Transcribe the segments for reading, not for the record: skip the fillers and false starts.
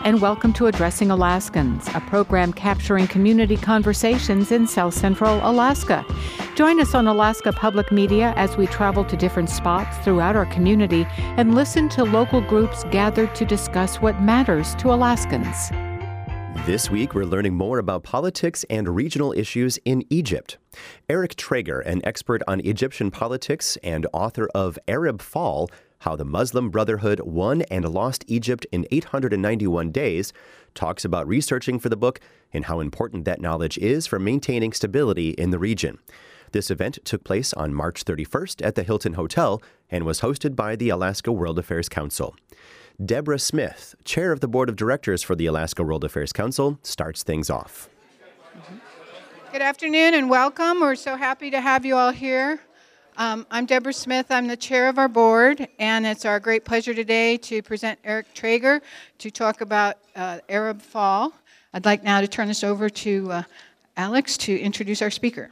and welcome to Addressing Alaskans, a program capturing community conversations in South Central Alaska. Join us on Alaska Public Media as we travel to different spots throughout our community and listen to local groups gathered to discuss what matters to Alaskans. This week, we're learning more about politics and regional issues in Egypt. Eric Traeger, an expert on Egyptian politics and author of Arab Fall, How the Muslim Brotherhood Won and Lost Egypt in 891 Days, talks about researching for the book and how important that knowledge is for maintaining stability in the region. This event took place on March 31st at the Hilton Hotel and was hosted by the Alaska World Affairs Council. Deborah Smith, chair of the board of directors for the Alaska World Affairs Council, starts things off. Good afternoon and welcome. We're so happy to have you all here. I'm Deborah Smith. I'm the chair of our board, and it's our great pleasure today to present Eric Traeger to talk about Arab Fall. I'd like now to turn this over to Alex to introduce our speaker.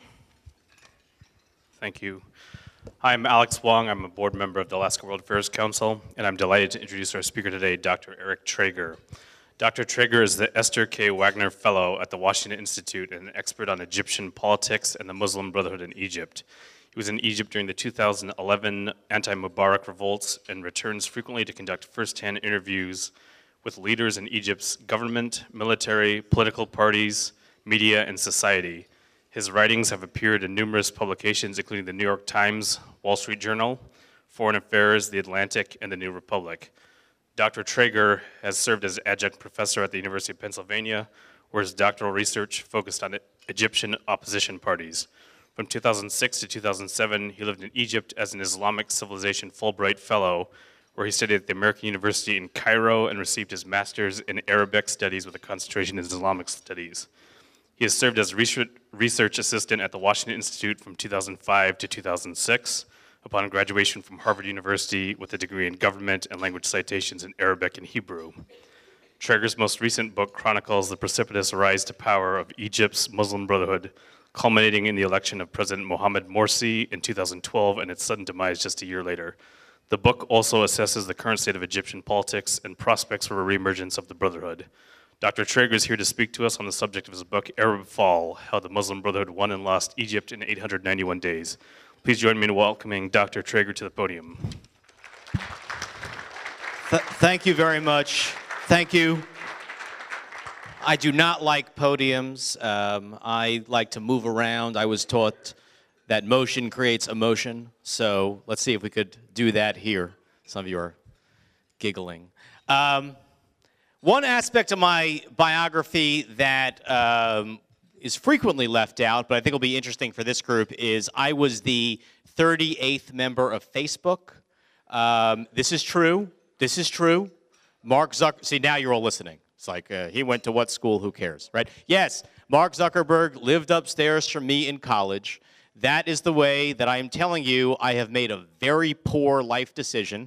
Thank you. Hi, I'm Alex Wong. I'm a board member of the Alaska World Affairs Council, and I'm delighted to introduce our speaker today, Dr. Eric Traeger. Dr. Traeger is the Esther K. Wagner Fellow at the Washington Institute and an expert on Egyptian politics and the Muslim Brotherhood in Egypt. He was in Egypt during the 2011 anti-Mubarak revolts and returns frequently to conduct first-hand interviews with leaders in Egypt's government, military, political parties, media, and society. His writings have appeared in numerous publications, including the New York Times, Wall Street Journal, Foreign Affairs, The Atlantic, and the New Republic. Dr. Traeger has served as adjunct professor at the University of Pennsylvania, where his doctoral research focused on Egyptian opposition parties. From 2006 to 2007, he lived in Egypt as an Islamic Civilization Fulbright Fellow, where he studied at the American University in Cairo and received his master's in Arabic studies with a concentration in Islamic studies. He has served as research assistant at the Washington Institute from 2005 to 2006, upon graduation from Harvard University with a degree in government and language citations in Arabic and Hebrew. Traeger's most recent book chronicles the precipitous rise to power of Egypt's Muslim Brotherhood, culminating in the election of President Mohamed Morsi in 2012 and its sudden demise just a year later. The book also assesses the current state of Egyptian politics and prospects for a reemergence of the Brotherhood. Dr. Traeger is here to speak to us on the subject of his book, Arab Fall, How the Muslim Brotherhood Won and Lost Egypt in 891 Days. Please join me in welcoming Dr. Traeger to the podium. Thank you very much. Thank you. I do not like podiums. I like to move around. I was taught that motion creates emotion, so let's see if we could do that here. Some of you are giggling. One aspect of my biography that is frequently left out, but I think will be interesting for this group, is I was the 38th member of Facebook. This is true. This is true. Mark Zuckerberg, see, now you're all listening. It's like, he went to what school, who cares, right? Yes, Mark Zuckerberg lived upstairs from me in college. That is the way that I am telling you I have made a very poor life decision.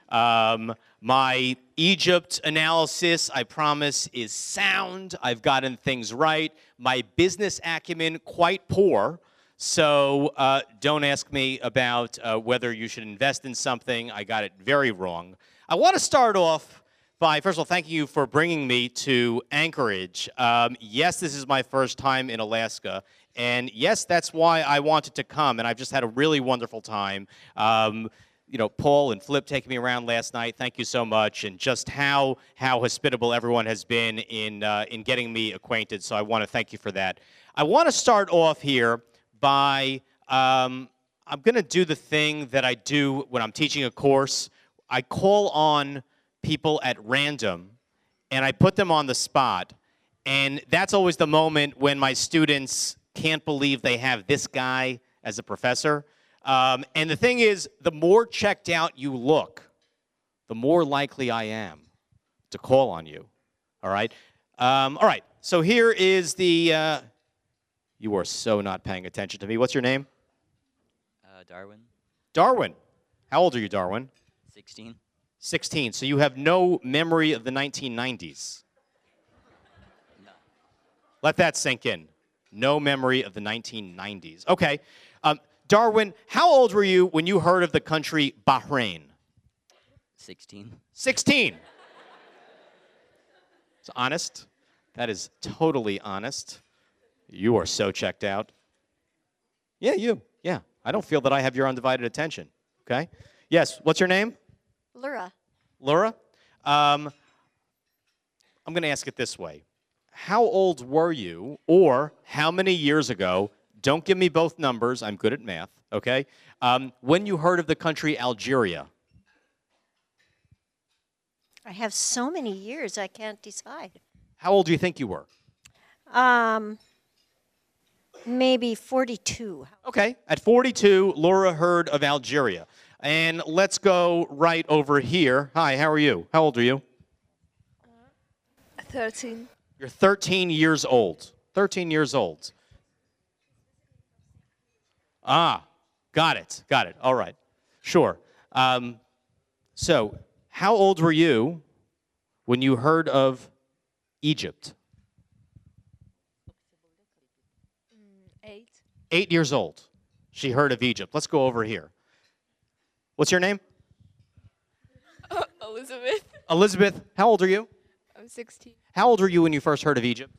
My Egypt analysis, I promise, is sound. I've gotten things right. My business acumen, quite poor. So don't ask me about whether you should invest in something. I got it very wrong. I want to start off by, first of all, thanking you for bringing me to Anchorage. Yes, this is my first time in Alaska. And yes, that's why I wanted to come. And I've just had a really wonderful time. You know, Paul and Flip taking me around last night. Thank you so much, and just how hospitable everyone has been in getting me acquainted. So I want to thank you for that. I want to start off here by I'm going to do the thing that I do when I'm teaching a course. I call on people at random, and I put them on the spot. And that's always the moment when my students can't believe they have this guy as a professor. And the thing is, the more checked out you look, the more likely I am to call on you. All right? All right. So here is the... you are so not paying attention to me. What's your name? Darwin. Darwin. How old are you, Darwin? 16. 16. So you have no memory of the 1990s. No. Let that sink in. No memory of the 1990s. Okay. Darwin, how old were you when you heard of the country Bahrain? 16. 16. It's honest. That is totally honest. You are so checked out. Yeah, you. Yeah. I don't feel that I have your undivided attention. Okay? Yes. What's your name? Laura. Laura? I'm going to ask it this way. How old were you, or how many years ago, don't give me both numbers, I'm good at math, okay, when you heard of the country Algeria? I have so many years, I can't decide. How old do you think you were? Maybe 42. Okay, at 42, Laura heard of Algeria. And let's go right over here. Hi, how are you? How old are you? 13. You're 13 years old. 13 years old. Ah, got it. Got it. All right. Sure. So, how old were you when you heard of Egypt? 8. 8 years old. She heard of Egypt. Let's go over here. What's your name? Elizabeth. Elizabeth, how old are you? I'm 16. How old were you when you first heard of Egypt?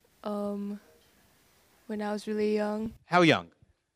When I was really young. How young?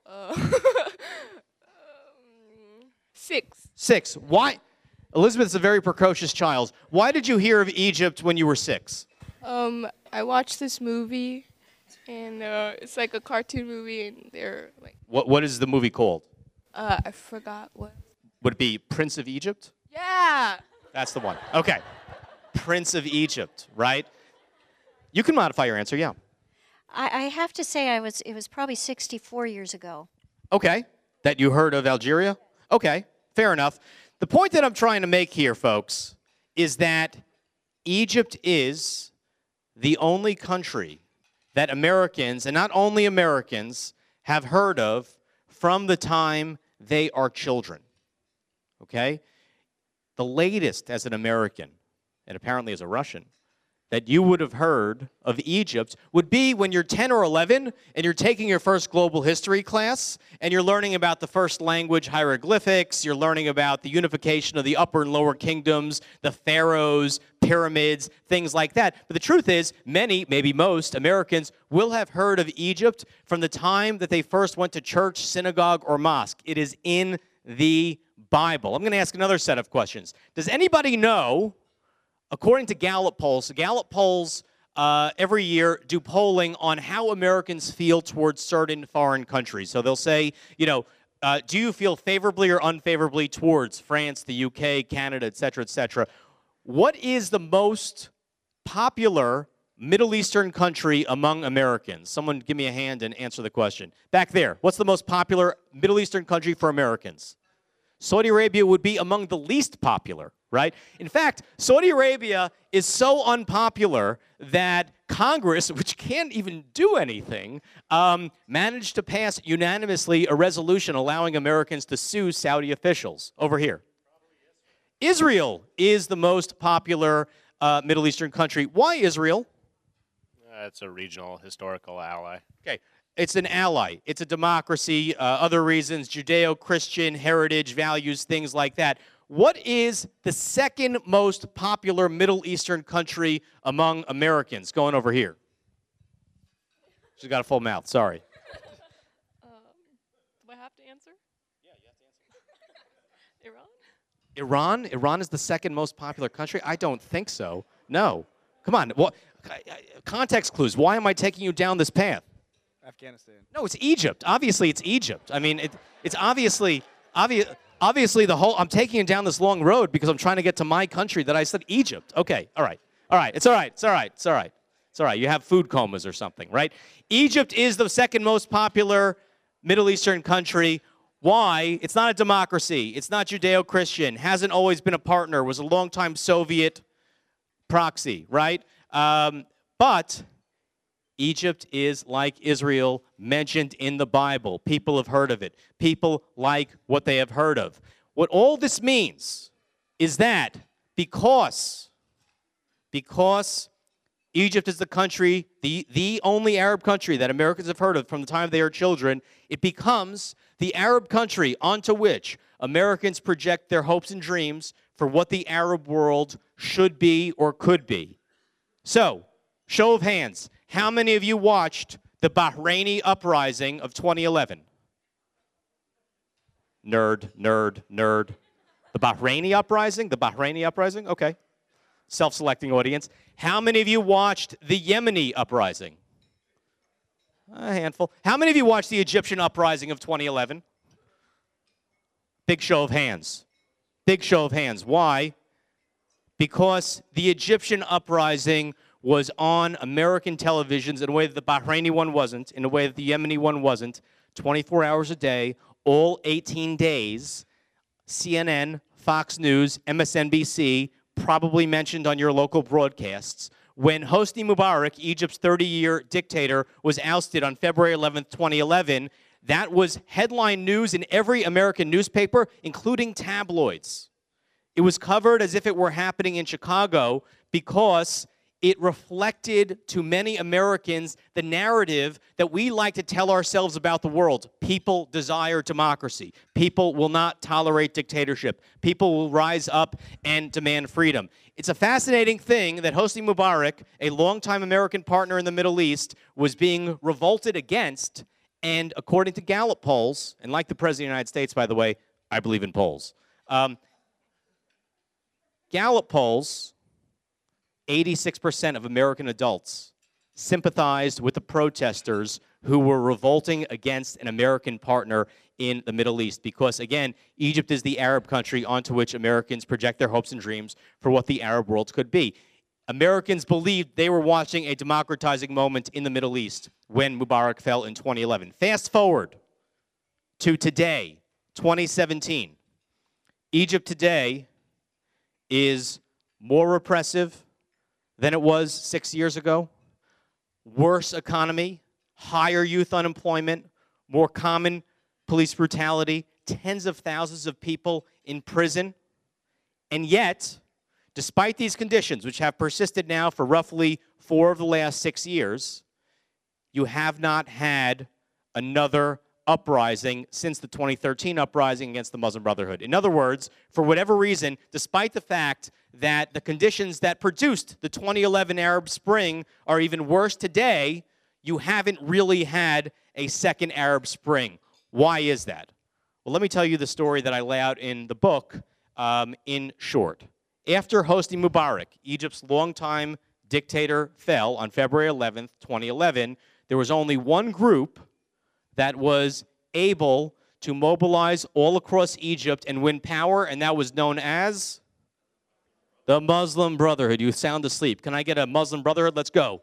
6. 6. Why? Elizabeth's a very precocious child. Why did you hear of Egypt when you were 6? I watched this movie, and it's like a cartoon movie, and they're like, What is the movie called? I forgot what. Would it be Prince of Egypt? Yeah. That's the one. Okay. Prince of Egypt, right? You can modify your answer, yeah. I have to say it was probably 64 years ago. Okay. That you heard of Algeria? Okay. Fair enough. The point that I'm trying to make here, folks, is that Egypt is the only country that Americans, and not only Americans, have heard of from the time they are children. Okay? The latest as an American, and apparently as a Russian, that you would have heard of Egypt would be when you're 10 or 11 and you're taking your first global history class and you're learning about the first language hieroglyphics, you're learning about the unification of the upper and lower kingdoms, the pharaohs, pyramids, things like that. But the truth is, many, maybe most, Americans will have heard of Egypt from the time that they first went to church, synagogue, or mosque. It is in the Bible. I'm going to ask another set of questions. Does anybody know, according to Gallup polls every year do polling on how Americans feel towards certain foreign countries. So they'll say, do you feel favorably or unfavorably towards France, the UK, Canada, et cetera, What is the most popular Middle Eastern country among Americans? Someone give me a hand and answer the question. Back there, what's the most popular Middle Eastern country for Americans? Saudi Arabia would be among the least popular, right? In fact, Saudi Arabia is so unpopular that Congress, which can't even do anything, managed to pass unanimously a resolution allowing Americans to sue Saudi officials. Over here. Israel is the most popular Middle Eastern country. Why Israel? It's a regional historical ally. Okay. It's an ally. It's a democracy. Other reasons, Judeo-Christian heritage, values, things like that. What is the second most popular Middle Eastern country among Americans? Going over here. She's got a full mouth. Sorry. Do I have to answer? Yeah, you have to answer. Iran? Iran is the second most popular country? I don't think so. No. Come on. Context clues. Why am I taking you down this path? Afghanistan. No, it's Egypt. Obviously, it's Egypt. I mean, it's obviously the whole. I'm taking you down this long road because I'm trying to get to my country that I said Egypt. Okay, all right. It's all right. You have food comas or something, right? Egypt is the second most popular Middle Eastern country. Why? It's not a democracy. It's not Judeo-Christian. Hasn't always been a partner. Was a longtime Soviet proxy, right? But Egypt is, like Israel, mentioned in the Bible. People have heard of it. People like what they have heard of. What all this means is that because Egypt is the country, the only Arab country that Americans have heard of from the time they are children, it becomes the Arab country onto which Americans project their hopes and dreams for what the Arab world should be or could be. So, show of hands. How many of you watched the Bahraini uprising of 2011? Nerd, nerd, nerd. The Bahraini uprising? The Bahraini uprising? Okay. Self-selecting audience. How many of you watched the Yemeni uprising? A handful. How many of you watched the Egyptian uprising of 2011? Big show of hands. Big show of hands. Why? Because the Egyptian uprising was on American televisions in a way that the Bahraini one wasn't, in a way that the Yemeni one wasn't, 24 hours a day, all 18 days. CNN, Fox News, MSNBC, probably mentioned on your local broadcasts. When Hosni Mubarak, Egypt's 30-year dictator, was ousted on February 11th, 2011, that was headline news in every American newspaper, including tabloids. It was covered as if it were happening in Chicago because it reflected to many Americans the narrative that we like to tell ourselves about the world. People desire democracy. People will not tolerate dictatorship. People will rise up and demand freedom. It's a fascinating thing that Hosni Mubarak, a longtime American partner in the Middle East, was being revolted against, and according to Gallup polls, and like the President of the United States, by the way, I believe in polls. Gallup polls, 86% of American adults sympathized with the protesters who were revolting against an American partner in the Middle East because, again, Egypt is the Arab country onto which Americans project their hopes and dreams for what the Arab world could be. Americans believed they were watching a democratizing moment in the Middle East when Mubarak fell in 2011. Fast forward to today, 2017. Egypt today is more repressive than it was 6 years ago, worse economy, higher youth unemployment, more common police brutality, tens of thousands of people in prison. And yet, despite these conditions, which have persisted now for roughly 4 of the last 6 years, you have not had another uprising since the 2013 uprising against the Muslim Brotherhood. In other words, for whatever reason, despite the fact that the conditions that produced the 2011 Arab Spring are even worse today, you haven't really had a second Arab Spring. Why is that? Well, let me tell you the story that I lay out in the book in short. After Hosni Mubarak, Egypt's longtime dictator, fell on February 11th, 2011, there was only one group that was able to mobilize all across Egypt and win power, and that was known as the Muslim Brotherhood. You sound asleep. Can I get a Muslim Brotherhood? Let's go.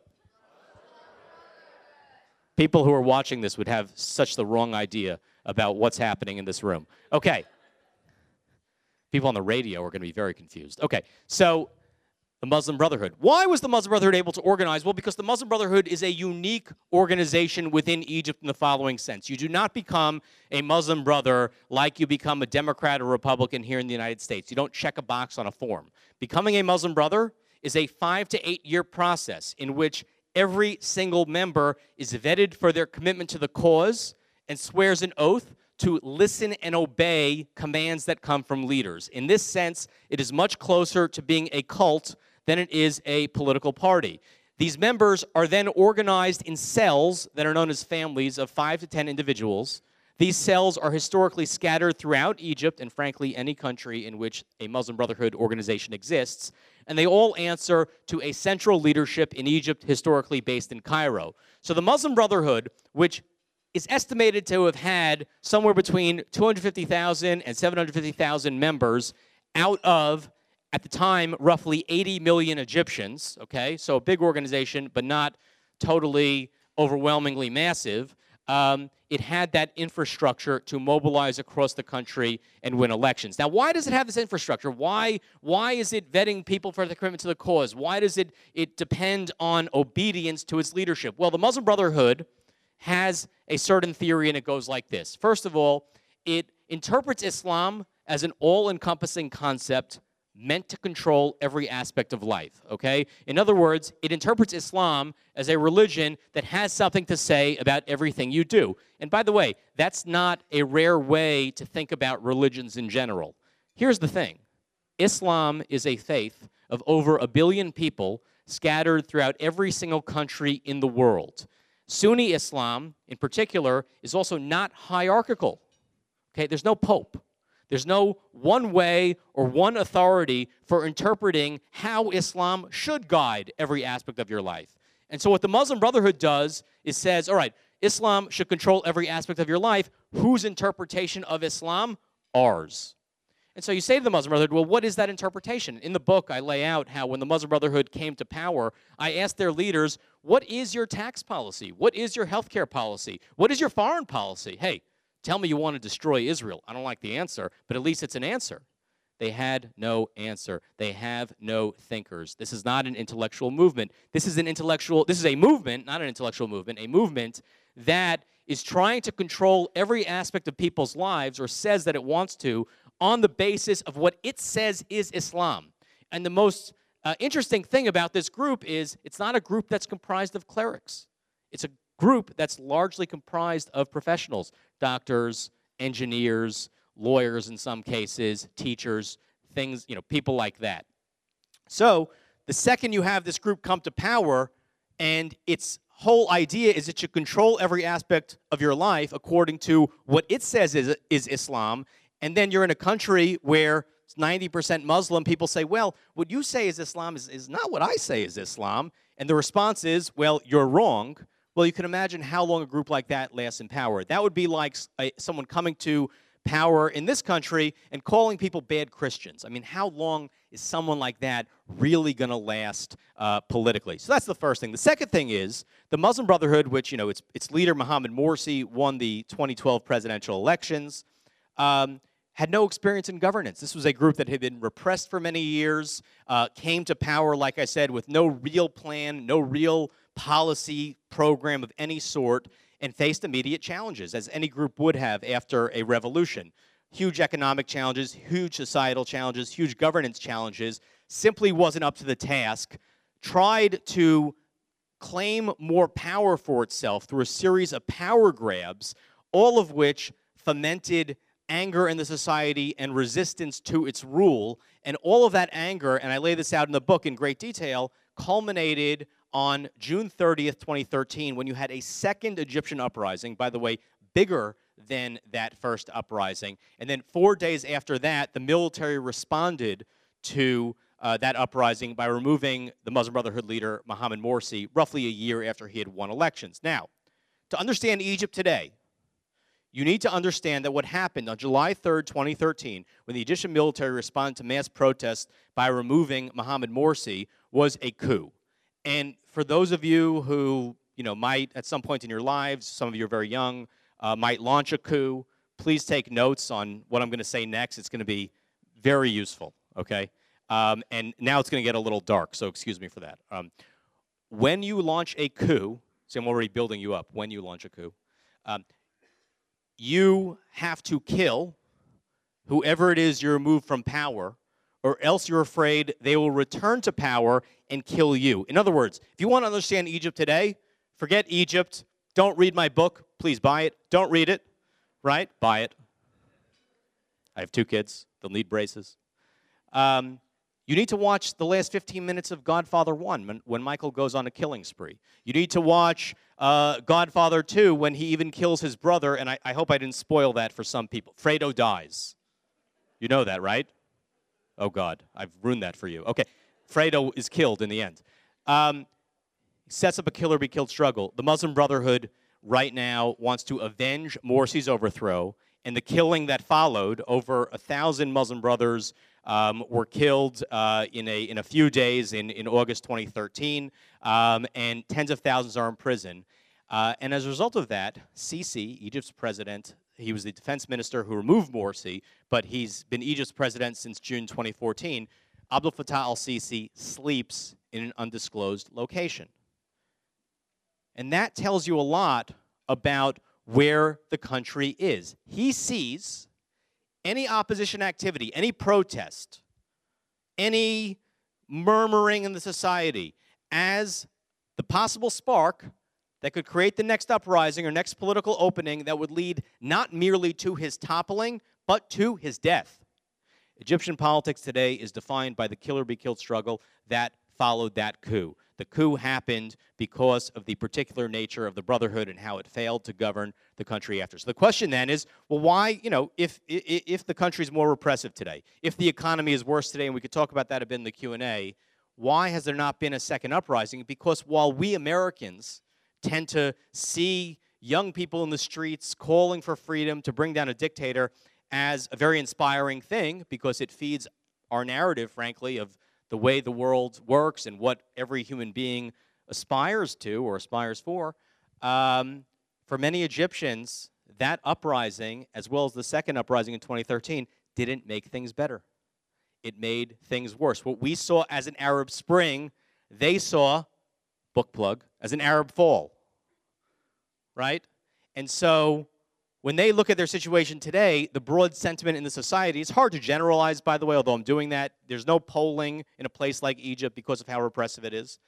People who are watching this would have such the wrong idea about what's happening in this room. Okay. People on the radio are going to be very confused. Okay, so the Muslim Brotherhood. Why was the Muslim Brotherhood able to organize? Well, because the Muslim Brotherhood is a unique organization within Egypt in the following sense. You do not become a Muslim brother like you become a Democrat or Republican here in the United States. You don't check a box on a form. Becoming a Muslim brother is a 5 to 8 year process in which every single member is vetted for their commitment to the cause and swears an oath to listen and obey commands that come from leaders. In this sense, it is much closer to being a cult than it is a political party. These members are then organized in cells that are known as families of 5 to 10 individuals. These cells are historically scattered throughout Egypt and, frankly, any country in which a Muslim Brotherhood organization exists. And they all answer to a central leadership in Egypt, historically based in Cairo. So the Muslim Brotherhood, which is estimated to have had somewhere between 250,000 and 750,000 members out of, at the time, roughly 80 million Egyptians, okay? So a big organization, but not totally overwhelmingly massive. It had that infrastructure to mobilize across the country and win elections. Now, why does it have this infrastructure? Why is it vetting people for their commitment to the cause? Why does it depend on obedience to its leadership? Well, the Muslim Brotherhood has a certain theory, and it goes like this. First of all, it interprets Islam as an all-encompassing concept meant to control every aspect of life, okay? In other words, it interprets Islam as a religion that has something to say about everything you do. And by the way, that's not a rare way to think about religions in general. Here's the thing. Islam is a faith of over 1 billion people scattered throughout every single country in the world. Sunni Islam, in particular, is also not hierarchical. Okay, there's no pope. There's no one way or one authority for interpreting how Islam should guide every aspect of your life. And so what the Muslim Brotherhood does is says, all right, Islam should control every aspect of your life. Whose interpretation of Islam? Ours. And so you say to the Muslim Brotherhood, well, what is that interpretation? In the book, I lay out how when the Muslim Brotherhood came to power, I asked their leaders, what is your tax policy? What is your healthcare policy? What is your foreign policy? Hey, tell me you want to destroy Israel. I don't like the answer, but at least it's an answer. They had no answer. They have no thinkers. This is not an intellectual movement. This is a movement, not an intellectual movement, a movement that is trying to control every aspect of people's lives, or says that it wants to, on the basis of what it says is Islam. And the most interesting thing about this group is it's not a group that's comprised of clerics. It's a group that's largely comprised of professionals, doctors, engineers, lawyers in some cases, teachers, things, people like that. So the second you have this group come to power, and its whole idea is it should control every aspect of your life according to what it says is Islam, and then you're in a country where it's 90% Muslim, people say, well, what you say is Islam is not what I say is Islam. And the response is, well, you're wrong. Well, you can imagine how long a group like that lasts in power. That would be like someone coming to power in this country and calling people bad Christians. I mean, how long is someone like that really going to last politically? So that's the first thing. The second thing is the Muslim Brotherhood, which, its leader, Mohammed Morsi, won the 2012 presidential elections, had no experience in governance. This was a group that had been repressed for many years, came to power, like I said, with no real plan, no real policy program of any sort, and faced immediate challenges, as any group would have after a revolution. Huge economic challenges, huge societal challenges, huge governance challenges, simply wasn't up to the task, tried to claim more power for itself through a series of power grabs, all of which fomented anger in the society and resistance to its rule. And all of that anger, and I lay this out in the book in great detail, culminated on June 30th, 2013, when you had a second Egyptian uprising, by the way, bigger than that first uprising. And then 4 days after that, the military responded to that uprising by removing the Muslim Brotherhood leader, Mohammed Morsi, roughly a year after he had won elections. Now, to understand Egypt today, you need to understand that what happened on July 3rd, 2013, when the Egyptian military responded to mass protests by removing Mohammed Morsi, was a coup. And for those of you who, might at some point in your lives, some of you are very young, might launch a coup, please take notes on what I'm going to say next. It's going to be very useful, okay? And now it's going to get a little dark, so excuse me for that. When you launch a coup, see, I'm already building you up. When you launch a coup, you have to kill whoever it is you remove from power, or else you're afraid they will return to power and kill you. In other words, if you want to understand Egypt today, forget Egypt. Don't read my book. Please buy it. Don't read it, right? Buy it. I have 2 kids. They'll need braces. You need to watch the last 15 minutes of Godfather 1 when Michael goes on a killing spree. You need to watch Godfather 2 when he even kills his brother, and I hope I didn't spoil that for some people. Fredo dies. You know that, right? Oh, God, I've ruined that for you. Okay, Fredo is killed in the end. Sets up a kill-or-be-killed struggle. The Muslim Brotherhood right now wants to avenge Morsi's overthrow, and the killing that followed. Over 1,000 Muslim brothers were killed in a few days in August 2013, and tens of thousands are in prison. And as a result of that, Sisi, Egypt's president, he was the defense minister who removed Morsi, but he's been Egypt's president since June 2014. Abdel Fattah al-Sisi sleeps in an undisclosed location. And that tells you a lot about where the country is. He sees any opposition activity, any protest, any murmuring in the society as the possible spark that could create the next uprising or next political opening that would lead not merely to his toppling, but to his death. Egyptian politics today is defined by the kill-or-be-killed struggle that followed that coup. The coup happened because of the particular nature of the Brotherhood and how it failed to govern the country after. So the question then is, well, why, if the country's more repressive today, if the economy is worse today, and we could talk about that a bit in the Q&A, why has there not been a second uprising? Because while we Americans tend to see young people in the streets calling for freedom to bring down a dictator as a very inspiring thing, because it feeds our narrative, frankly, of the way the world works and what every human being aspires to or aspires for many Egyptians, that uprising, as well as the second uprising in 2013, didn't make things better. It made things worse. What we saw as an Arab Spring, they saw, book plug, as an Arab Fall, right? And so when they look at their situation today, the broad sentiment in the society, it's hard to generalize, by the way, although I'm doing that. There's no polling in a place like Egypt because of how repressive it is.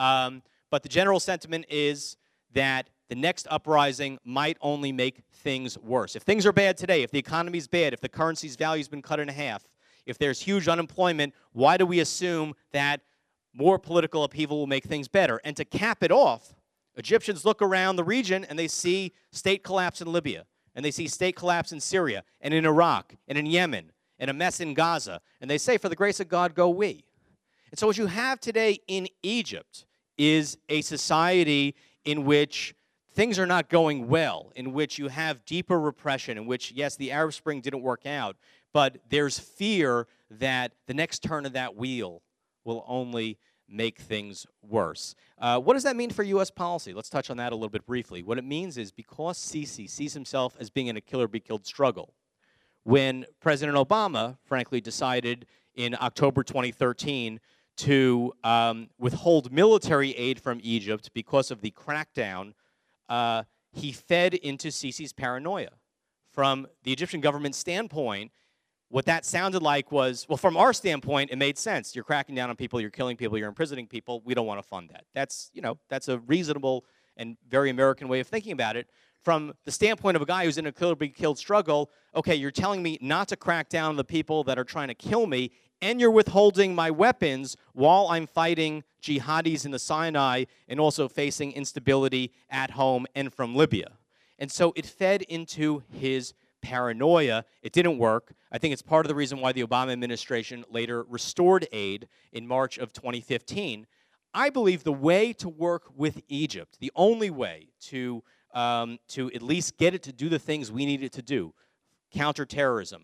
But the general sentiment is that the next uprising might only make things worse. If things are bad today, if the economy's bad, if the currency's value's been cut in half, if there's huge unemployment, why do we assume that more political upheaval will make things better? And to cap it off, Egyptians look around the region and they see state collapse in Libya, and they see state collapse in Syria, and in Iraq, and in Yemen, and a mess in Gaza, and they say, for the grace of God, go we. And so what you have today in Egypt is a society in which things are not going well, in which you have deeper repression, in which, yes, the Arab Spring didn't work out, but there's fear that the next turn of that wheel will only make things worse. What does that mean for U.S. policy? Let's touch on that a little bit briefly. What it means is because Sisi sees himself as being in a kill-or-be-killed struggle, when President Obama, frankly, decided in October 2013 to withhold military aid from Egypt because of the crackdown, he fed into Sisi's paranoia. From the Egyptian government's standpoint, what that sounded like was, well, from our standpoint, it made sense. You're cracking down on people, you're killing people, you're imprisoning people. We don't want to fund that. That's, that's a reasonable and very American way of thinking about it. From the standpoint of a guy who's in a kill-or-be-killed struggle, okay, you're telling me not to crack down on the people that are trying to kill me, and you're withholding my weapons while I'm fighting jihadis in the Sinai and also facing instability at home and from Libya. And so it fed into his paranoia. It didn't work. I think it's part of the reason why the Obama administration later restored aid in March of 2015. I believe the way to work with Egypt, the only way to at least get it to do the things we need it to do, counterterrorism,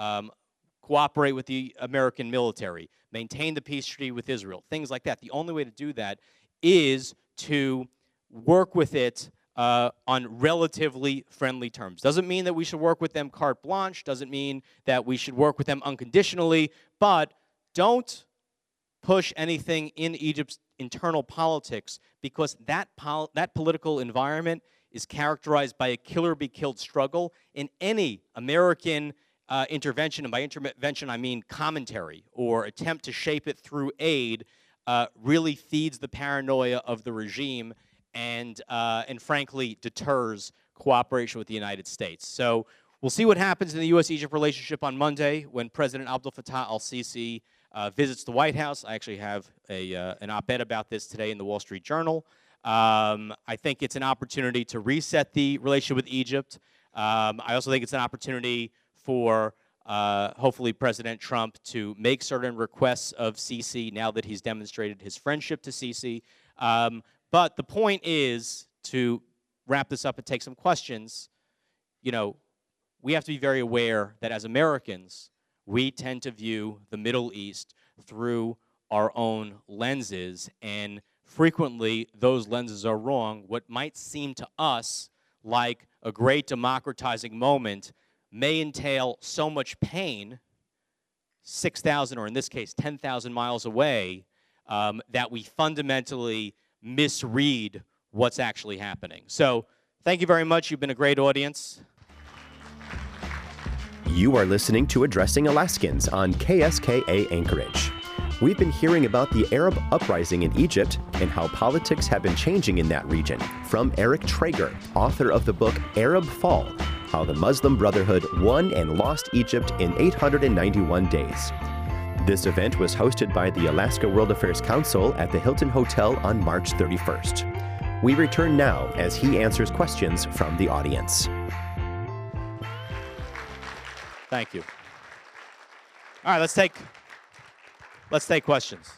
cooperate with the American military, maintain the peace treaty with Israel, things like that. The only way to do that is to work with it on relatively friendly terms. Doesn't mean that we should work with them carte blanche, doesn't mean that we should work with them unconditionally, but don't push anything in Egypt's internal politics, because that political environment is characterized by a kill-or-be-killed struggle. In any American intervention, and by intervention I mean commentary or attempt to shape it through aid, really feeds the paranoia of the regime and frankly deters cooperation with the United States. So we'll see what happens in the U.S.-Egypt relationship on Monday when President Abdel Fattah al-Sisi visits the White House. I actually have an op-ed about this today in the Wall Street Journal. I think it's an opportunity to reset the relationship with Egypt. I also think it's an opportunity for hopefully President Trump to make certain requests of Sisi now that he's demonstrated his friendship to Sisi. But the point is, to wrap this up and take some questions, we have to be very aware that as Americans, we tend to view the Middle East through our own lenses, and frequently those lenses are wrong. What might seem to us like a great democratizing moment may entail so much pain, 6,000 or in this case 10,000 miles away, that we fundamentally misread what's actually happening. So thank you very much. You've been a great audience. You are listening to Addressing Alaskans on KSKA Anchorage. We've been hearing about the Arab uprising in Egypt and how politics have been changing in that region from Eric Traeger, author of the book Arab Fall: How the Muslim Brotherhood Won and Lost Egypt in 891 Days. This event was hosted by the Alaska World Affairs Council at the Hilton Hotel on March 31st. We return now as he answers questions from the audience. Thank you. All right, let's take questions.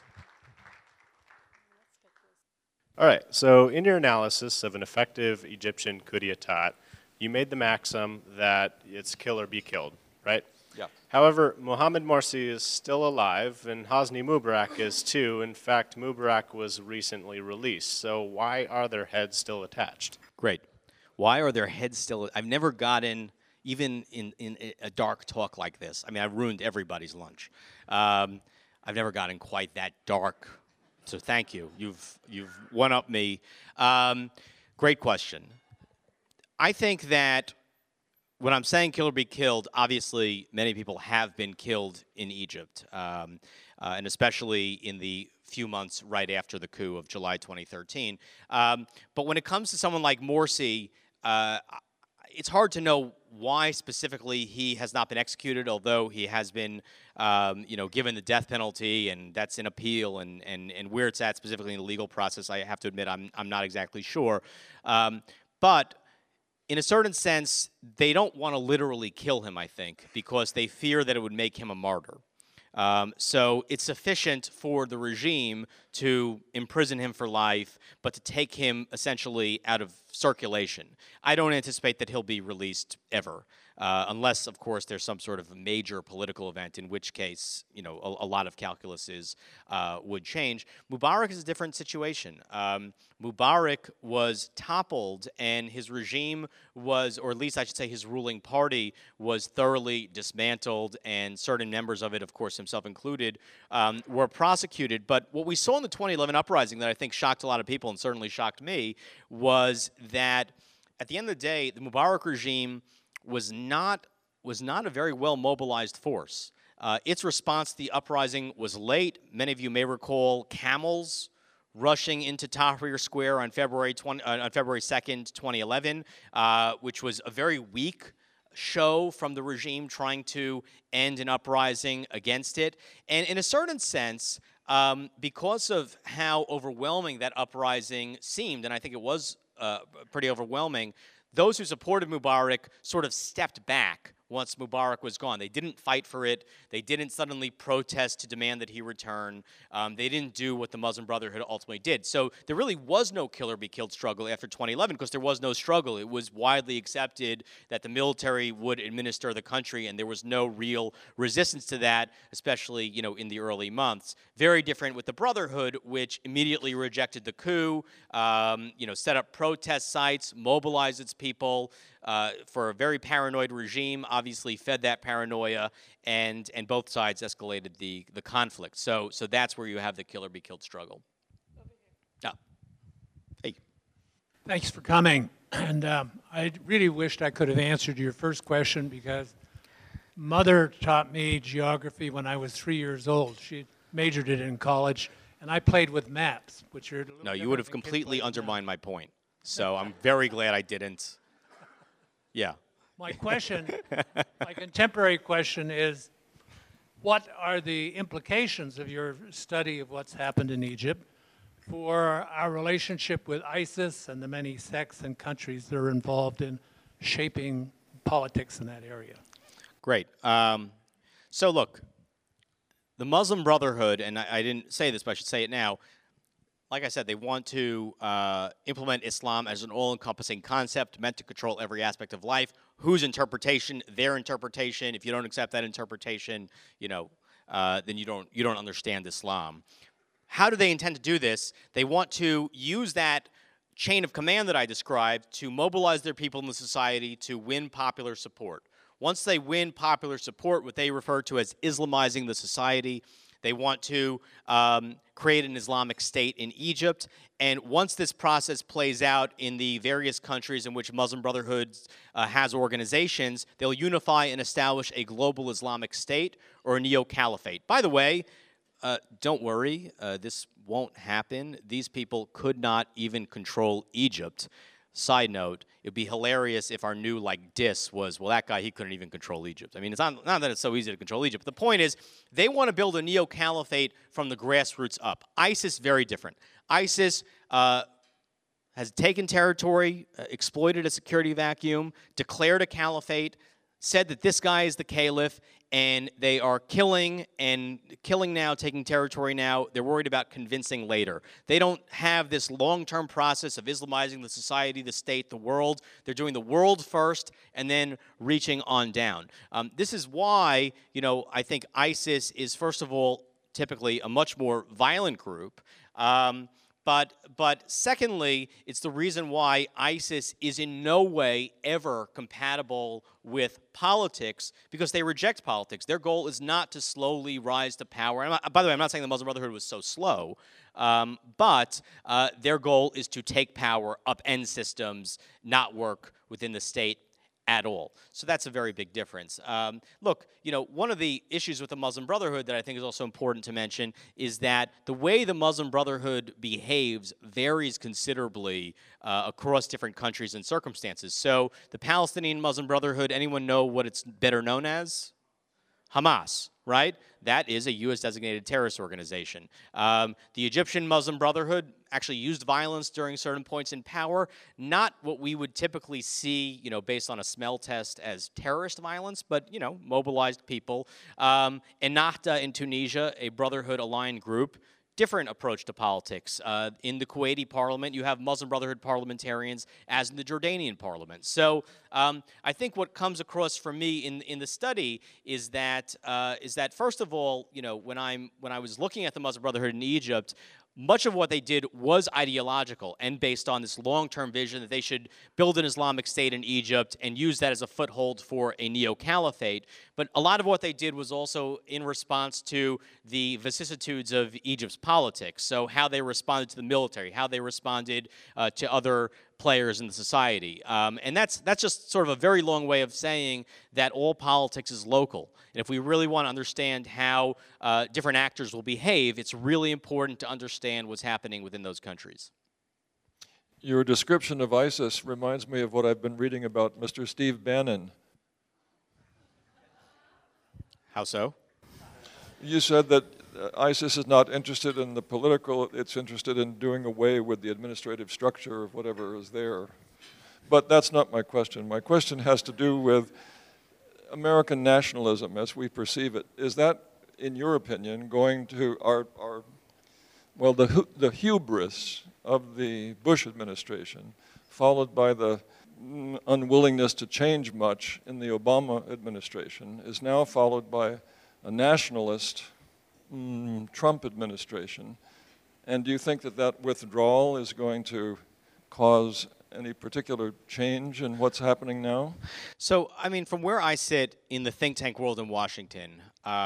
All right, so in your analysis of an effective Egyptian coup d'etat, you made the maxim that it's kill or be killed, right? Yeah. However, Mohamed Morsi is still alive, and Hosni Mubarak is too. In fact, Mubarak was recently released. So why are their heads still attached? Great. Why are their heads still? I've never gotten, even in a dark talk like this, I mean, I've ruined everybody's lunch. I've never gotten quite that dark. So thank you. You've one-upped me. Great question. I think that when I'm saying kill or be killed, obviously many people have been killed in Egypt, and especially in the few months right after the coup of July 2013. But when it comes to someone like Morsi, it's hard to know why specifically he has not been executed, although he has been, given the death penalty, and that's in appeal, and where it's at specifically in the legal process, I have to admit I'm not exactly sure. But in a certain sense, they don't want to literally kill him, I think, because they fear that it would make him a martyr. So it's sufficient for the regime to imprison him for life, but to take him essentially out of circulation. I don't anticipate that he'll be released ever, unless, of course, there's some sort of major political event, in which case, a lot of calculuses would change. Mubarak is a different situation. Mubarak was toppled, and his regime was, or at least I should say his ruling party, was thoroughly dismantled, and certain members of it, of course, himself included, were prosecuted. But what we saw in the 2011 uprising that I think shocked a lot of people, and certainly shocked me, was that at the end of the day, the Mubarak regime was not a very well mobilized force. Its response to the uprising was late. Many of you may recall camels rushing into Tahrir Square on February 2nd, 2011, which was a very weak show from the regime trying to end an uprising against it. And in a certain sense, because of how overwhelming that uprising seemed, and I think it was pretty overwhelming, those who supported Mubarak sort of stepped back once Mubarak was gone. They didn't fight for it. They didn't suddenly protest to demand that he return. They didn't do what the Muslim Brotherhood ultimately did. So there really was no kill or be killed struggle after 2011 because there was no struggle. It was widely accepted that the military would administer the country, and there was no real resistance to that, especially in the early months. Very different with the Brotherhood, which immediately rejected the coup, set up protest sites, mobilized its people for a very paranoid regime, obviously fed that paranoia, and both sides escalated the conflict. So that's where you have the kill or be killed struggle. Yeah. Hey. Thanks for coming. And I really wished I could have answered your first question because Mother taught me geography when I was 3 years old. She majored it in college, and I played with maps, which are... No, you would have completely undermined my point. So I'm very glad I didn't. Yeah. My question, my contemporary question is, what are the implications of your study of what's happened in Egypt for our relationship with ISIS and the many sects and countries that are involved in shaping politics in that area? Great. So look, the Muslim Brotherhood, and I didn't say this, but I should say it now, like I said, they want to implement Islam as an all-encompassing concept meant to control every aspect of life. Whose interpretation? Their interpretation. If you don't accept that interpretation, then you don't understand Islam. How do they intend to do this? They want to use that chain of command that I described to mobilize their people in the society to win popular support. Once they win popular support, what they refer to as Islamizing the society, they want to create an Islamic state in Egypt. And once this process plays out in the various countries in which Muslim Brotherhood has organizations, they'll unify and establish a global Islamic state or a neo-caliphate. By the way, don't worry, this won't happen. These people could not even control Egypt. Side note, it'd be hilarious if our new diss was, well, that guy, he couldn't even control Egypt. I mean, it's not that it's so easy to control Egypt. But the point is, they want to build a neo-caliphate from the grassroots up. ISIS, very different. ISIS has taken territory, exploited a security vacuum, declared a caliphate, said that this guy is the caliph, and they are killing now, taking territory now. They're worried about convincing later. They don't have this long-term process of Islamizing the society, the state, the world. They're doing the world first and then reaching on down. This is why, I think ISIS is, first of all, typically a much more violent group. But secondly, it's the reason why ISIS is in no way ever compatible with politics, because they reject politics. Their goal is not to slowly rise to power. By the way, I'm not saying the Muslim Brotherhood was so slow, but their goal is to take power, upend systems, not work within the state at all. So that's a very big difference. Look, one of the issues with the Muslim Brotherhood that I think is also important to mention is that the way the Muslim Brotherhood behaves varies considerably across different countries and circumstances. So the Palestinian Muslim Brotherhood, anyone know what it's better known as? Hamas, right? That is a U.S. designated terrorist organization. The Egyptian Muslim Brotherhood actually used violence during certain points in power, not what we would typically see, based on a smell test as terrorist violence, but, mobilized people. Ennahda in Tunisia, a Brotherhood-aligned group, different approach to politics. In the Kuwaiti parliament, you have Muslim Brotherhood parliamentarians, as in the Jordanian parliament. So I think what comes across for me in the study is that first of all, when I was looking at the Muslim Brotherhood in Egypt, much of what they did was ideological and based on this long-term vision that they should build an Islamic state in Egypt and use that as a foothold for a neo-caliphate. But a lot of what they did was also in response to the vicissitudes of Egypt's politics. So how they responded to the military, how they responded to other players in the society. And that's just sort of a very long way of saying that all politics is local. And if we really want to understand how different actors will behave, it's really important to understand what's happening within those countries. Your description of ISIS reminds me of what I've been reading about Mr. Steve Bannon. How so? You said that ISIS is not interested in the political, it's interested in doing away with the administrative structure of whatever is there. But that's not my question. My question has to do with American nationalism as we perceive it. Is that, in your opinion, going to the hubris of the Bush administration, followed by the unwillingness to change much in the Obama administration, is now followed by a nationalist Trump administration? And do you think that that withdrawal is going to cause any particular change in what's happening now? So, I mean, from where I sit in the think tank world in Washington,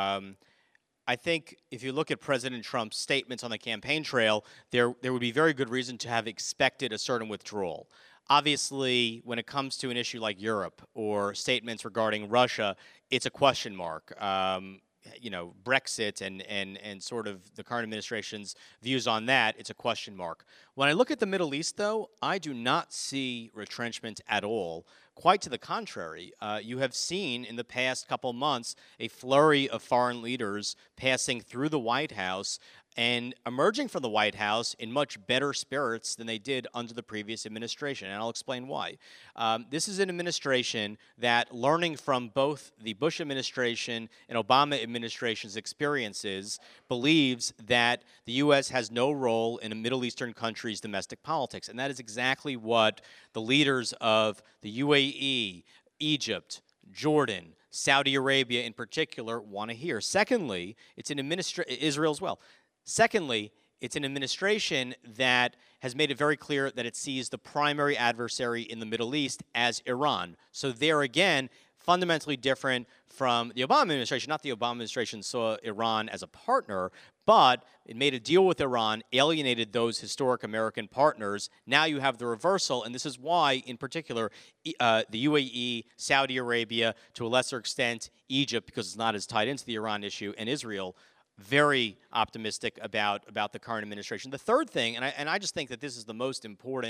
I think if you look at President Trump's statements on the campaign trail, there would be very good reason to have expected a certain withdrawal. Obviously, when it comes to an issue like Europe or statements regarding Russia, it's a question mark. Brexit and sort of the current administration's views on that, it's a question mark. When I look at the Middle East, though, I do not see retrenchment at all. Quite to the contrary. You have seen in the past couple months a flurry of foreign leaders passing through the White House and emerging from the White House in much better spirits than they did under the previous administration, and I'll explain why. This is an administration that, learning from both the Bush administration and Obama administration's experiences, believes that the U.S. has no role in a Middle Eastern country's domestic politics, and that is exactly what the leaders of the UAE, Egypt, Jordan, Saudi Arabia in particular want to hear. Secondly, it's an Israel as well. Secondly, it's an administration that has made it very clear that it sees the primary adversary in the Middle East as Iran. So there again, fundamentally different from the Obama administration. Not the Obama administration saw Iran as a partner, but it made a deal with Iran, alienated those historic American partners. Now you have the reversal, and this is why, in particular, the UAE, Saudi Arabia, to a lesser extent, Egypt, because it's not as tied into the Iran issue, and Israel, very optimistic about the current administration. The third thing, and I just think that this is the most important,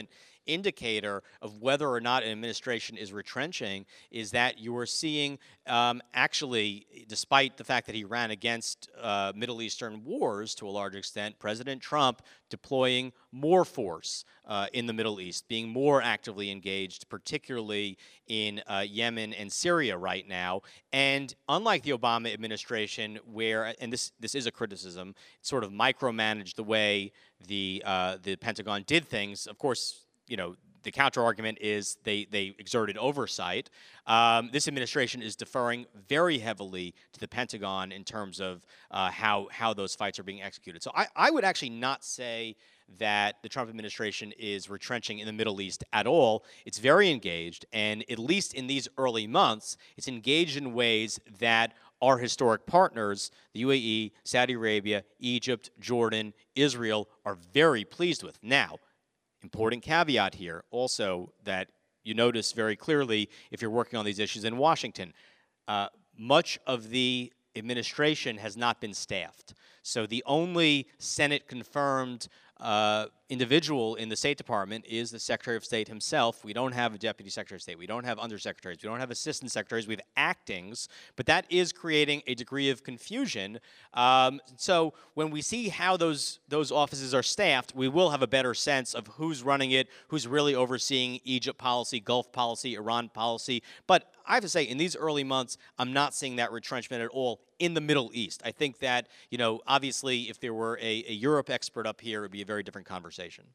indicator of whether or not an administration is retrenching is that you are seeing, actually, despite the fact that he ran against Middle Eastern wars to a large extent, President Trump deploying more force in the Middle East, being more actively engaged, particularly in Yemen and Syria right now. And unlike the Obama administration, where, and this is a criticism, it sort of micromanaged the way the Pentagon did things. Of course, you know, the counter-argument is they exerted oversight. This administration is deferring very heavily to the Pentagon in terms of how those fights are being executed. So I would actually not say that the Trump administration is retrenching in the Middle East at all. It's very engaged, and at least in these early months, it's engaged in ways that our historic partners, the UAE, Saudi Arabia, Egypt, Jordan, Israel, are very pleased with. Now, important caveat here also that you notice very clearly if you're working on these issues in Washington. Much of the administration has not been staffed. So the only Senate-confirmed individual in the State Department is the Secretary of State himself. We don't have a Deputy Secretary of State. We don't have undersecretaries. We don't have assistant secretaries. We have actings. But that is creating a degree of confusion. So when we see how those offices are staffed, we will have a better sense of who's running it, who's really overseeing Egypt policy, Gulf policy, Iran policy. But I have to say, in these early months, I'm not seeing that retrenchment at all in the Middle East. I think that, you know, obviously, if there were a Europe expert up here, it would be a very different conversation.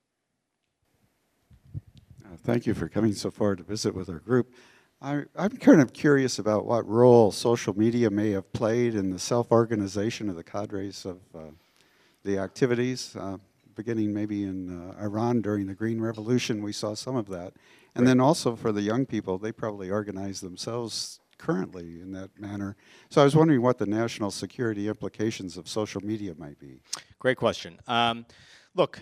Thank you for coming so far to visit with our group. I'm kind of curious about what role social media may have played in the self-organization of the cadres of the activities, beginning maybe in Iran during the Green Revolution. We saw some of that. And then also for the young people, they probably organize themselves currently in that manner. So I was wondering what the national security implications of social media might be. Great question. Look,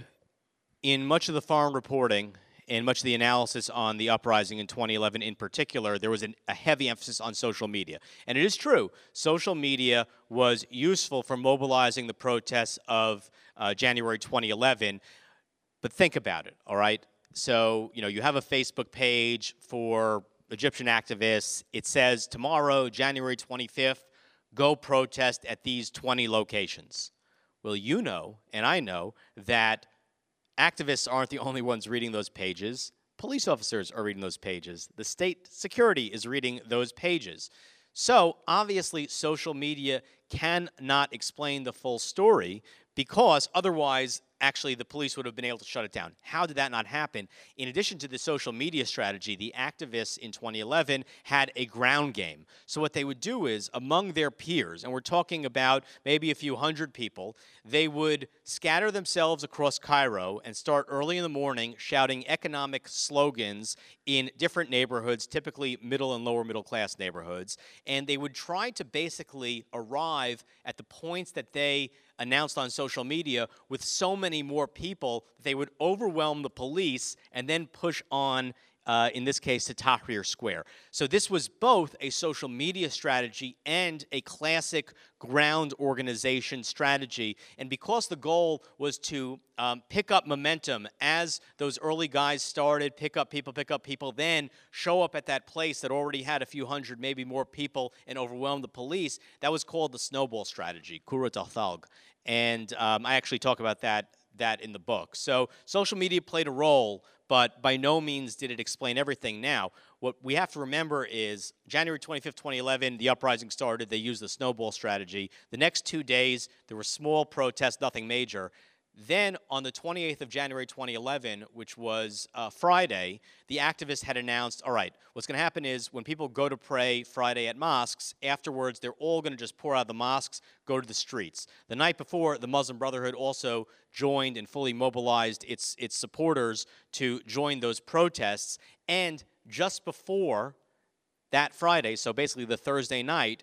in much of the foreign reporting and much of the analysis on the uprising in 2011 in particular, there was a heavy emphasis on social media. And it is true, social media was useful for mobilizing the protests of January 2011. But think about it, all right? So, you know, you have a Facebook page for Egyptian activists. It says tomorrow, January 25th, go protest at these 20 locations. Well, you know, and I know, that activists aren't the only ones reading those pages. Police officers are reading those pages. The state security is reading those pages. So, obviously, social media cannot explain the full story because otherwise, actually, the police would have been able to shut it down. How did that not happen? In addition to the social media strategy, the activists in 2011 had a ground game. So what they would do is, among their peers, and we're talking about maybe a few hundred people, they would scatter themselves across Cairo and start early in the morning shouting economic slogans in different neighborhoods, typically middle and lower middle class neighborhoods, and they would try to basically arrive at the points that they announced on social media with so many more people that they would overwhelm the police and then push on, in this case, to Tahrir Square. So this was both a social media strategy and a classic ground organization strategy. And because the goal was to pick up momentum as those early guys started, pick up people, then show up at that place that already had a few hundred, maybe more people, and overwhelm the police, that was called the snowball strategy, Kurat al-Thalg. And I actually talk about that in the book. So social media played a role, but by no means did it explain everything. Now, what we have to remember is January 25th, 2011, the uprising started. They used the snowball strategy. The next 2 days, there were small protests, nothing major. Then on the 28th of January 2011, which was Friday, the activists had announced, all right, what's going to happen is when people go to pray Friday at mosques, afterwards they're all going to just pour out of the mosques, go to the streets. The night before, the Muslim Brotherhood also joined and fully mobilized its supporters to join those protests. And just before that Friday, so basically the Thursday night,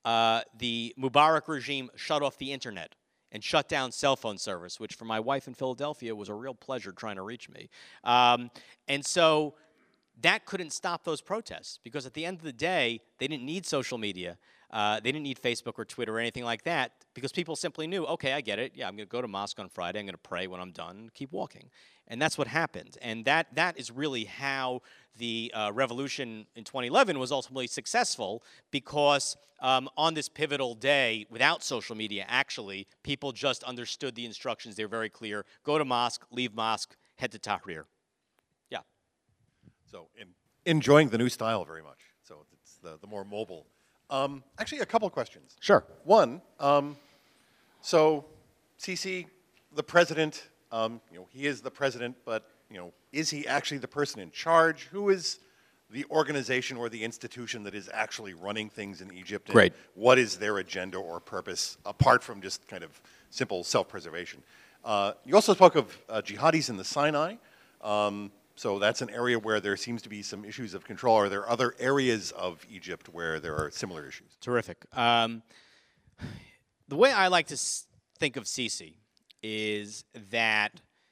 the Mubarak regime shut off the internet and shut down cell phone service, which for my wife in Philadelphia was a real pleasure trying to reach me. And so that couldn't stop those protests because at the end of the day, they didn't need social media. They didn't need Facebook or Twitter or anything like that because people simply knew, okay, I get it. Yeah, I'm going to go to mosque on Friday. I'm going to pray when I'm done, keep walking. And that's what happened. And that is really how the revolution in 2011 was ultimately successful because on this pivotal day, without social media, actually, people just understood the instructions. They were very clear. Go to mosque, leave mosque, head to Tahrir. Yeah. So enjoying the new style very much. So it's the more mobile. Actually, a couple questions. Sure. One, so Sisi, the president, he is the president, but is he actually the person in charge? Who is the organization or the institution that is actually running things in Egypt? And Great. what is their agenda or purpose apart from just kind of simple self-preservation? You also spoke of jihadis in the Sinai. So that's an area where there seems to be some issues of control. Are there other areas of Egypt where there are similar issues? Terrific. The way I like to think of Sisi is that,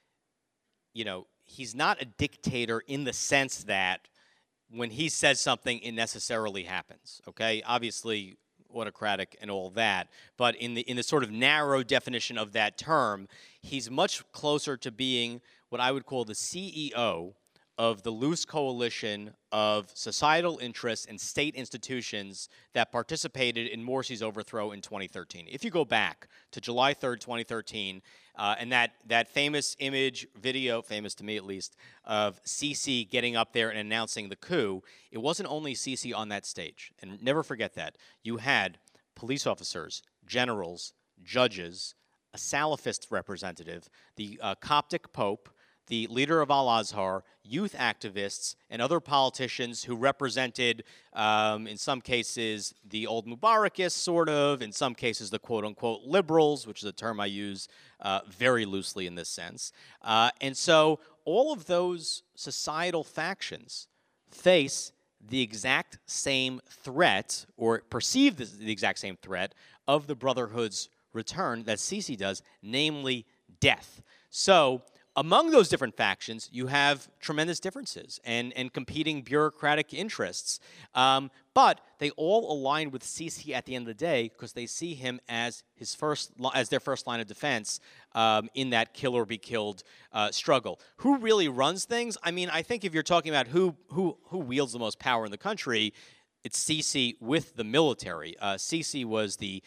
he's not a dictator in the sense that when he says something, it necessarily happens, okay? Obviously, autocratic and all that, but in the sort of narrow definition of that term, he's much closer to being what I would call the CEO of the loose coalition of societal interests and state institutions that participated in Morsi's overthrow in 2013. If you go back to July 3rd, 2013, and that famous image, video, famous to me at least, of Sisi getting up there and announcing the coup, it wasn't only Sisi on that stage. And never forget that. You had police officers, generals, judges, a Salafist representative, the Coptic Pope, the leader of Al-Azhar, youth activists, and other politicians who represented, in some cases, the old Mubarakists, sort of, in some cases, the quote-unquote liberals, which is a term I use very loosely in this sense. And so all of those societal factions face the exact same threat, or perceive the exact same threat, of the Brotherhood's return that Sisi does, namely death. So among those different factions, you have tremendous differences and competing bureaucratic interests. But they all align with Sisi at the end of the day because they see him as their first line of defense in that kill or be killed struggle. Who really runs things? I mean, I think if you're talking about who wields the most power in the country, it's Sisi with the military. Sisi was the